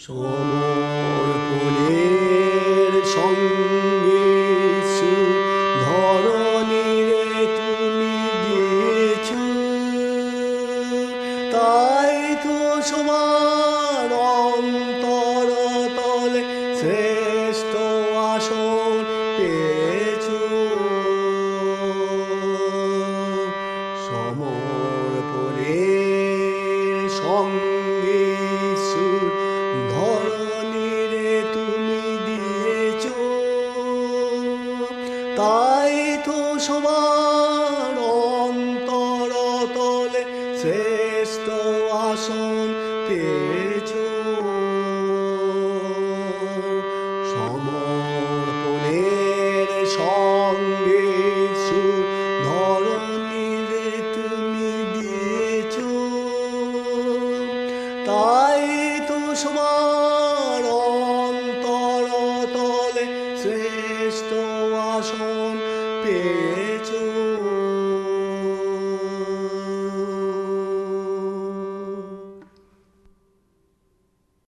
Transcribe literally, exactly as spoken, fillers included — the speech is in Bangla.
সমর্পণের সঙ্গে সুর ধরণীরে তুমি দিয়েছ, তাই তো সবার অন্তর তলে শ্রেষ্ঠ আসন পেয়েছ। সমর্পণের সঙ্গে সুর ধরণীরে তুমি দিয়েছ, তাই তো সবার অন্তর তলে শ্রেষ্ঠ আসন পেয়েছ। সমর্পণের সঙ্গে সুর ধরণীরে তুমি দিয়েছ, তাই তো সবার অন্তর তলে শ্রেষ্ঠ আসন পেয়ে